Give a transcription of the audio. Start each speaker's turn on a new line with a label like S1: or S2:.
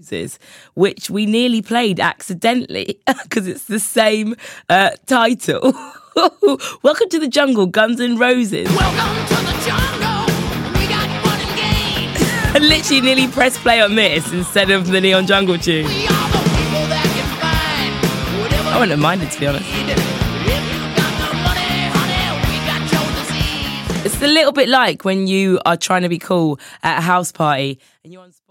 S1: Roses, which we nearly played accidentally because it's the same title. Welcome to the Jungle, Guns N' Roses.
S2: Welcome to the jungle. We got fun and games.
S1: I literally nearly pressed play on this instead of the Neon Jungle tune.
S2: We are the people that can find whatever
S1: I wouldn't have minded, to be honest.
S2: you need. If you got the money, honey, we got your disease.
S1: It's a little bit like when you are trying to be cool at a house party and you're on